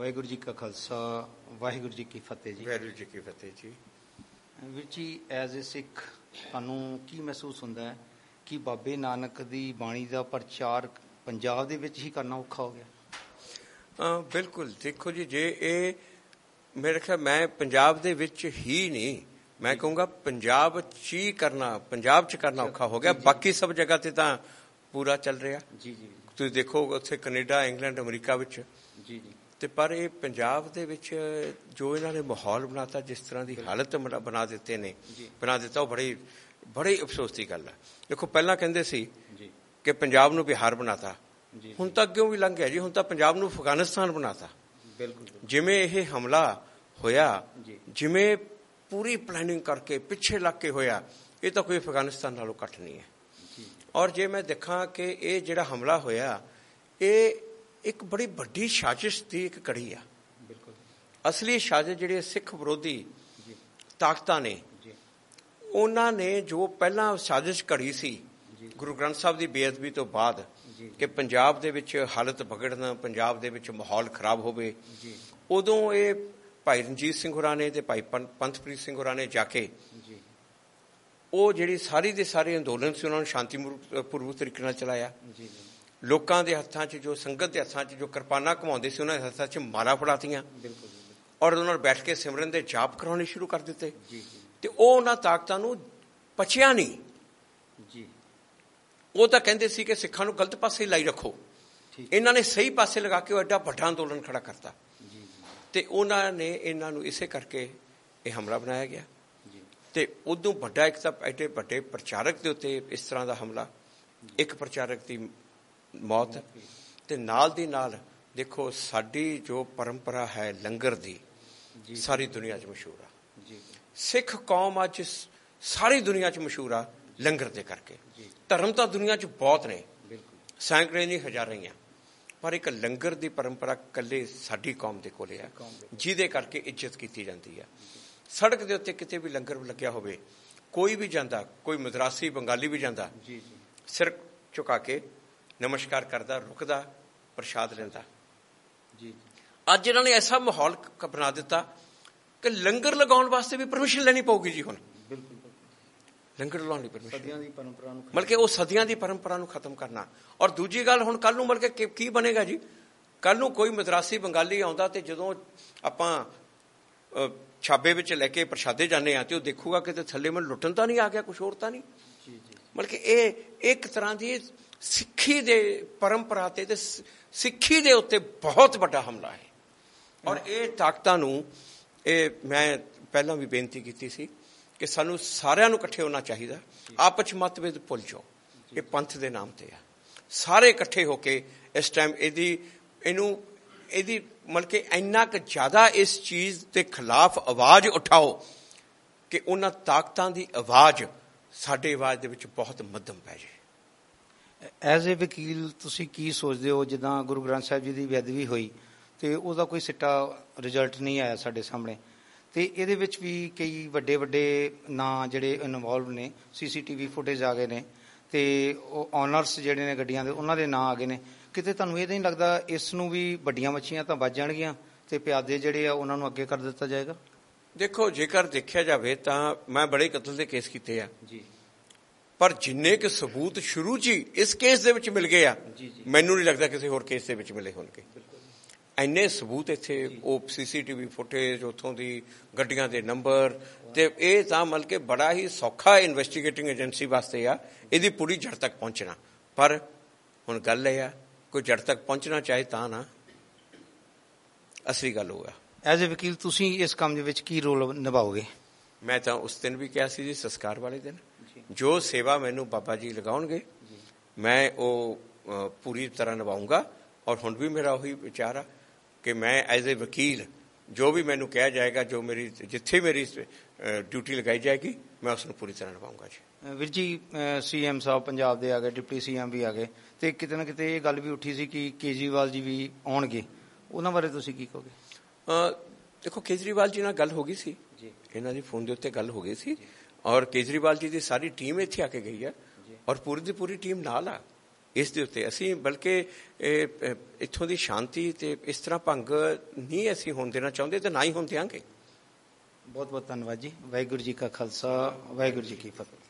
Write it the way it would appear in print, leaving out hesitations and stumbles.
ਵਾਹਿਗੁਰੂ ਜੀ ਕਾ ਖਾਲਸਾ, ਵਾਹਿਗੁਰੂ ਜੀ ਕੀ ਫਤਿਹ ਜੀ। ਵਾਹਿਗੁਰੂ ਜੀ ਕੀ ਫਤਿਹ ਜੀ। ਵੀਰ ਜੀ, ਐਜ਼ ਏ ਸਿੱਖ ਤੁਹਾਨੂੰ ਕੀ ਮਹਿਸੂਸ ਹੁੰਦਾ ਹੈ ਕਿ ਬਾਬੇ ਨਾਨਕ ਦੀ ਬਾਣੀ ਦਾ ਪ੍ਰਚਾਰ ਪੰਜਾਬ ਦੇ ਵਿੱਚ ਹੀ ਕਰਨਾ ਔਖਾ ਹੋ ਗਿਆ? ਬਿਲਕੁਲ। ਦੇਖੋ ਜੀ, ਜੇ ਇਹ ਮੇਰੇ ਖਿਆਲ ਮੈਂ ਪੰਜਾਬ ਦੇ ਵਿੱਚ ਹੀ ਨਹੀਂ, ਮੈਂ ਕਹੂੰਗਾ ਪੰਜਾਬ 'ਚ ਹੀ ਕਰਨਾ, ਪੰਜਾਬ 'ਚ ਕਰਨਾ ਔਖਾ ਹੋ ਗਿਆ। ਬਾਕੀ ਸਭ ਜਗ੍ਹਾ ਤੇ ਤਾਂ ਪੂਰਾ ਚੱਲ ਰਿਹਾ। ਜੀ ਜੀ, ਤੁਸੀਂ ਦੇਖੋ ਉੱਥੇ ਕੈਨੇਡਾ, ਇੰਗਲੈਂਡ, ਅਮਰੀਕਾ ਵਿੱਚ। ਜੀ ਜੀ। ਤੇ ਪਰ ਇਹ ਪੰਜਾਬ ਦੇ ਵਿੱਚ ਜੋ ਇਹਨਾਂ ਨੇ ਮਾਹੌਲ ਬਣਾਤਾ, ਜਿਸ ਤਰ੍ਹਾਂ ਦੀ ਹਾਲਤ ਬਣਾ ਦਿੱਤੇ ਨੇ, ਬਣਾ ਦਿੱਤਾ, ਉਹ ਬੜੀ ਅਫਸੋਸ ਦੀ ਗੱਲ ਹੈ। ਦੇਖੋ ਪਹਿਲਾਂ ਕਹਿੰਦੇ ਸੀ ਕਿ ਪੰਜਾਬ ਨੂੰ ਬਿਹਾਰ ਬਣਾਤਾ, ਹੁਣ ਤਾਂ ਅੱਗੇ ਵੀ ਲੰਘ ਗਿਆ ਜੀ। ਹੁਣ ਤਾਂ ਪੰਜਾਬ ਨੂੰ ਅਫਗਾਨਿਸਤਾਨ ਬਣਾਤਾ। ਬਿਲਕੁਲ। ਜਿਵੇਂ ਇਹ ਹਮਲਾ ਹੋਇਆ, ਜਿਵੇਂ ਪੂਰੀ ਪਲੈਨਿੰਗ ਕਰਕੇ ਪਿੱਛੇ ਲੱਗ ਕੇ ਹੋਇਆ, ਇਹ ਤਾਂ ਕੋਈ ਅਫਗਾਨਿਸਤਾਨ ਨਾਲੋਂ ਘੱਟ ਨਹੀਂ ਹੈ। ਔਰ ਜੇ ਮੈਂ ਦੇਖਾਂ ਕਿ ਇਹ ਜਿਹੜਾ ਹਮਲਾ ਹੋਇਆ, ਇਹ ਇੱਕ ਬੜੀ ਵੱਡੀ ਸਾਜ਼ਿਸ਼ ਦੀ ਇੱਕ ਕੜੀ ਆ। ਬਿਲਕੁਲ। ਅਸਲੀ ਸਾਜ਼ਿਸ਼ ਜਿਹੜੀ ਸਿੱਖ ਵਿਰੋਧੀ ਤਾਕਤਾਂ ਨੇ, ਉਹਨਾਂ ਨੇ ਜੋ ਪਹਿਲਾਂ ਸਾਜ਼ਿਸ਼ ਘੜੀ ਸੀ ਗੁਰੂ ਗ੍ਰੰਥ ਸਾਹਿਬ ਦੀ ਬੇਅਦਬੀ ਤੋਂ ਬਾਅਦ, ਕਿ ਪੰਜਾਬ ਦੇ ਵਿੱਚ ਹਾਲਤ ਵਿਗੜਨ, ਪੰਜਾਬ ਦੇ ਵਿੱਚ ਮਾਹੌਲ ਖਰਾਬ ਹੋਵੇ, ਉਦੋਂ ਇਹ ਭਾਈ ਰਣਜੀਤ ਸਿੰਘ ਹੋਰਾਂ ਨੇ ਤੇ ਭਾਈ ਪੰਥਪ੍ਰੀਤ ਸਿੰਘ ਹੋਰਾਂ ਨੇ ਜਾ ਕੇ ਉਹ ਜਿਹੜੀ ਸਾਰੀ ਦੇ ਸਾਰੇ ਅੰਦੋਲਨ ਸੀ, ਉਹਨਾਂ ਨੂੰ ਸ਼ਾਂਤੀਪੂਰਵਕ ਤਰੀਕੇ ਨਾਲ ਚਲਾਇਆ। ਲੋਕਾਂ ਦੇ ਹੱਥਾਂ 'ਚ, ਜੋ ਸੰਗਤ ਦੇ ਹੱਥਾਂ 'ਚ ਜੋ ਕਿਰਪਾਨਾਂ ਘੁਮਾਉਂਦੇ ਸੀ, ਉਹਨਾਂ ਦੇ ਹੱਥਾਂ 'ਚ ਮਾਲਾ ਫੜਾਤੀਆਂ ਔਰ ਉਹਨਾਂ ਨਾਲ ਬੈਠ ਕੇ ਸਿਮਰਨ ਦੇ ਜਾਪ ਕਰਾਉਣੇ ਸ਼ੁਰੂ ਕਰ ਦਿੱਤੇ। ਤੇ ਉਹ ਉਹਨਾਂ ਤਾਕਤਾਂ ਨੂੰ ਪਚਿਆ ਨਹੀਂ। ਉਹ ਤਾਂ ਕਹਿੰਦੇ ਸੀ ਕਿ ਸਿੱਖਾਂ ਨੂੰ ਗਲਤ ਪਾਸੇ ਲਾਈ ਰੱਖੋ। ਇਹਨਾਂ ਨੇ ਸਹੀ ਪਾਸੇ ਲਗਾ ਕੇ ਉਹ ਐਡਾ ਵੱਡਾ ਅੰਦੋਲਨ ਖੜਾ ਕਰਤਾ। ਤੇ ਉਹਨਾਂ ਨੇ ਇਹਨਾਂ ਨੂੰ ਇਸੇ ਕਰਕੇ ਇਹ ਹਮਲਾ ਬਣਾਇਆ ਗਿਆ। ਤੇ ਉਦੋਂ ਵੱਡਾ ਇੱਕ ਤਾਂ ਐਡੇ ਵੱਡੇ ਪ੍ਰਚਾਰਕ ਦੇ ਉੱਤੇ ਇਸ ਤਰ੍ਹਾਂ ਦਾ ਹਮਲਾ, ਇੱਕ ਪ੍ਰਚਾਰਕ ਦੀ ਮੌਤ, ਤੇ ਨਾਲ ਦੀ ਨਾਲ ਦੇਖੋ ਸਾਡੀ ਜੋ ਪਰੰਪਰਾ ਹੈ ਲੰਗਰ ਦੀ, ਸਾਰੀ ਦੁਨੀਆ 'ਚ ਮਸ਼ਹੂਰ ਆ। ਸਿੱਖ ਕੌਮ ਅੱਜ ਸਾਰੀ ਦੁਨੀਆ 'ਚ ਮਸ਼ਹੂਰ ਆ ਲੰਗਰ ਦੇ ਕਰਕੇ। ਧਰਮ ਤਾਂ ਦੁਨੀਆ 'ਚ ਬਹੁਤ ਨੇ, ਸੈਂਕੜੇ ਨਹੀਂ ਹਜ਼ਾਰਾਂ ਹੀ ਆ, ਪਰ ਇੱਕ ਲੰਗਰ ਦੀ ਪਰੰਪਰਾ ਇਕੱਲੇ ਸਾਡੀ ਕੌਮ ਦੇ ਕੋਲੇ ਆ, ਜਿਹਦੇ ਕਰਕੇ ਇੱਜ਼ਤ ਕੀਤੀ ਜਾਂਦੀ ਆ। ਸੜਕ ਦੇ ਉੱਤੇ ਕਿਤੇ ਵੀ ਲੰਗਰ ਲੱਗਿਆ ਹੋਵੇ, ਕੋਈ ਵੀ ਜਾਂਦਾ, ਕੋਈ ਮਦਰਾਸੀ ਬੰਗਾਲੀ ਵੀ ਜਾਂਦਾ, ਸਿਰ ਝੁਕਾ ਕੇ ਨਮਸਕਾਰ ਕਰਦਾ, ਰੁਕਦਾ, ਪ੍ਰਸ਼ਾਦ ਲੈਂਦਾ। ਅੱਜ ਇਹਨਾਂ ਨੇ ਐਸਾ ਮਾਹੌਲ ਬਣਾ ਦਿੱਤਾ ਕਿ ਲੰਗਰ ਲਗਾਉਣ ਵਾਸਤੇ ਵੀ ਪਰਮਿਸ਼ਨ ਲੈਣੀ ਪਊਗੀ ਜੀ। ਹੁਣ ਲੰਗਰ ਲਾਉਣ ਦੀ ਪਰਮਿਸ਼ਨ, ਮਤਲਬ ਕਿ ਉਹ ਸਦੀਆਂ ਦੀ ਪਰੰਪਰਾ ਨੂੰ ਖਤਮ ਕਰਨਾ। ਔਰ ਦੂਜੀ ਗੱਲ, ਹੁਣ ਕੱਲ ਨੂੰ ਮਤਲਬ ਕਿ ਕੀ ਬਣੇਗਾ ਜੀ? ਕੱਲ ਨੂੰ ਕੋਈ ਮਦਰਾਸੀ ਬੰਗਾਲੀ ਆਉਂਦਾ ਤੇ ਜਦੋਂ ਆਪਾਂ ਛਾਬੇ ਵਿੱਚ ਲੈ ਕੇ ਪ੍ਰਸ਼ਾਦੇ ਜਾਂਦੇ ਆ, ਤੇ ਉਹ ਦੇਖੂਗਾ ਕਿ ਥੱਲੇ ਮੈਨੂੰ ਲੁੱਟਣ ਤਾਂ ਨਹੀਂ ਆ ਗਿਆ, ਕੁਛ ਹੋਰ ਤਾਂ ਨਹੀਂ। ਮਤਲਬ ਕਿ ਇਹ ਇੱਕ ਤਰ੍ਹਾਂ ਦੀ ਸਿੱਖੀ ਦੇ ਪਰੰਪਰਾ ਤੇ ਸਿੱਖੀ ਦੇ ਉੱਤੇ ਬਹੁਤ ਵੱਡਾ ਹਮਲਾ ਹੈ। ਔਰ ਇਹ ਤਾਕਤਾਂ ਨੂੰ, ਇਹ ਮੈਂ ਪਹਿਲਾਂ ਵੀ ਬੇਨਤੀ ਕੀਤੀ ਸੀ ਕਿ ਸਾਨੂੰ ਸਾਰਿਆਂ ਨੂੰ ਇਕੱਠੇ ਹੋਣਾ ਚਾਹੀਦਾ। ਆਪਸ 'ਚ ਮਤਭੇਦ ਭੁੱਲ ਜਾਓ, ਇਹ ਪੰਥ ਦੇ ਨਾਮ ਤੇ ਆ। ਸਾਰੇ ਇਕੱਠੇ ਹੋ ਕੇ ਇਸ ਟਾਈਮ ਇਹਦੀ ਮਤਲਬ ਕਿ ਇੰਨਾ ਕੁ ਜ਼ਿਆਦਾ ਇਸ ਚੀਜ਼ ਦੇ ਖਿਲਾਫ ਆਵਾਜ਼ ਉਠਾਓ ਕਿ ਉਹਨਾਂ ਤਾਕਤਾਂ ਦੀ ਆਵਾਜ਼ ਸਾਡੇ ਆਵਾਜ਼ ਦੇ ਵਿੱਚ ਬਹੁਤ ਮੱਧਮ ਪੈ ਜਾਏ। ਐਜ਼ ਏ ਵਕੀਲ ਤੁਸੀਂ ਕੀ ਸੋਚਦੇ ਹੋ? ਜਿੱਦਾਂ ਗੁਰੂ ਗ੍ਰੰਥ ਸਾਹਿਬ ਜੀ ਦੀ ਬੇਅਦਬੀ ਹੋਈ ਤੇ ਉਹਦਾ ਕੋਈ ਸਿੱਟਾ ਰਿਜ਼ਲਟ ਨਹੀਂ ਆਇਆ ਸਾਡੇ ਸਾਹਮਣੇ, ਤੇ ਇਹਦੇ ਵਿੱਚ ਵੀ ਕਈ ਵੱਡੇ ਨਾਂ ਜਿਹੜੇ ਇਨਵੋਲਵ ਨੇ, CCTV ਫੁਟੇਜ ਆ ਗਏ ਨੇ, ਤੇ ਉਹ ਓਨਰਸ ਜਿਹੜੇ ਨੇ ਗੱਡੀਆਂ ਦੇ, ਉਹਨਾਂ ਦੇ ਨਾਂ ਆ ਗਏ ਨੇ। ਕਿਤੇ ਤੁਹਾਨੂੰ ਇਹ ਨਹੀਂ ਲੱਗਦਾ ਇਸ ਨੂੰ ਵੀ ਵੱਡੀਆਂ ਮੱਛੀਆਂ ਤਾਂ ਵੱਜ ਜਾਣਗੀਆਂ ਤੇ ਪਿਆਦੇ ਜਿਹੜੇ ਆ ਉਹਨਾਂ ਨੂੰ ਅੱਗੇ ਕਰ ਦਿੱਤਾ ਜਾਏਗਾ? ਦੇਖੋ, ਜੇਕਰ ਦੇਖਿਆ ਜਾਵੇ ਤਾਂ ਮੈਂ ਬੜੇ ਕਤਲ ਦੇ ਕੇਸ ਕੀਤੇ ਆ ਜੀ, ਪਰ ਜਿੰਨੇ ਕਿ ਸਬੂਤ ਸ਼ੁਰੂ 'ਚ ਹੀ ਇਸ ਕੇਸ ਦੇ ਵਿੱਚ ਮਿਲ ਗਏ ਆ, ਮੈਨੂੰ ਨਹੀਂ ਲੱਗਦਾ ਕਿਸੇ ਹੋਰ ਕੇਸ ਦੇ ਵਿੱਚ ਮਿਲੇ ਹੋਣਗੇ। ਇੰਨੇ ਸਬੂਤ ਇੱਥੇ, ਉਹ CCTV ਫੁਟੇਜ, ਉੱਥੋਂ ਦੀ ਗੱਡੀਆਂ ਦੇ ਨੰਬਰ, ਤੇ ਇਹ ਤਾਂ ਮਤਲਬ ਕਿ ਬੜਾ ਹੀ ਸੌਖਾ ਇਨਵੈਸਟੀਗੇਟਿੰਗ ਏਜੰਸੀ ਵਾਸਤੇ ਆ ਇਹਦੀ ਪੂਰੀ ਜੜ ਤੱਕ ਪਹੁੰਚਣਾ। ਪਰ ਹੁਣ ਗੱਲ ਇਹ ਆ, ਕੋਈ ਜੜ ਤੱਕ ਪਹੁੰਚਣਾ ਚਾਹੇ ਤਾਂ ਨਾ, ਅਸਲੀ ਗੱਲ ਹੋਊਗਾ। ਐਜ਼ ਏ ਵਕੀਲ ਤੁਸੀਂ ਇਸ ਕੰਮ ਦੇ ਵਿੱਚ ਕੀ ਰੋਲ ਨਿਭਾਓਗੇ? ਮੈਂ ਤਾਂ ਉਸ ਦਿਨ ਵੀ ਕਿਹਾ ਸੀ ਜੀ, ਸੰਸਕਾਰ ਵਾਲੇ ਦਿਨ ਜੋ ਸੇਵਾ ਮੈਨੂੰ ਬਾਬਾ ਜੀ ਲਗਾਉਣਗੇ ਮੈਂ ਉਹ ਪੂਰੀ ਤਰ੍ਹਾਂ ਨਿਭਾਊਂਗਾ। ਔਰ ਹੁਣ ਵੀ ਮੇਰਾ ਉਹੀ ਵਿਚਾਰ ਆ ਕਿ ਮੈਂ ਐਜ਼ ਏ ਵਕੀਲ ਜੋ ਵੀ ਮੈਨੂੰ ਕਿਹਾ ਜਾਏਗਾ, ਜੋ ਮੇਰੀ ਜਿੱਥੇ ਮੇਰੀ ਡਿਊਟੀ ਲਗਾਈ ਜਾਏਗੀ, ਮੈਂ ਉਸ ਨੂੰ ਪੂਰੀ ਤਰ੍ਹਾਂ ਨਿਭਾਊਂਗਾ ਜੀ। ਵੀਰ ਜੀ, CM ਸਾਹਿਬ ਪੰਜਾਬ ਦੇ ਆ ਗਏ, ਡਿਪਟੀ CM ਵੀ ਆ ਗਏ, ਤੇ ਕਿਤੇ ਨਾ ਕਿਤੇ ਇਹ ਗੱਲ ਵੀ ਉੱਠੀ ਸੀ ਕਿ ਕੇਜਰੀਵਾਲ ਜੀ ਵੀ ਆਉਣਗੇ, ਉਹਨਾਂ ਬਾਰੇ ਤੁਸੀਂ ਕੀ ਕਹੋਗੇ? ਦੇਖੋ, ਕੇਜਰੀਵਾਲ ਜੀ ਨਾਲ ਗੱਲ ਹੋ ਗਈ ਸੀ, ਇਹਨਾਂ ਦੀ ਫੋਨ ਦੇ ਉੱਤੇ ਗੱਲ ਹੋ ਗਈ ਸੀ, ਔਰ ਕੇਜਰੀਵਾਲ ਜੀ ਦੀ ਸਾਰੀ ਟੀਮ ਇੱਥੇ ਆ ਕੇ ਗਈ ਹੈ, ਔਰ ਪੂਰੀ ਦੀ ਪੂਰੀ ਟੀਮ ਨਾਲ ਆ। ਇਸ ਦੇ ਉੱਤੇ ਅਸੀਂ ਬਲਕਿ ਇੱਥੋਂ ਦੀ ਸ਼ਾਂਤੀ ਤੇ ਇਸ ਤਰ੍ਹਾਂ ਭੰਗ ਨਹੀਂ ਅਸੀਂ ਹੋਣ ਦੇਣਾ ਚਾਹੁੰਦੇ ਤੇ ਨਾ ਹੀ ਹੋਣ ਦਿਆਂਗੇ। ਬਹੁਤ ਬਹੁਤ ਧੰਨਵਾਦ ਜੀ। ਵਾਹਿਗੁਰੂ ਜੀ ਕਾ ਖਾਲਸਾ, ਵਾਹਿਗੁਰੂ ਜੀ ਕੀ ਫਤਿਹ।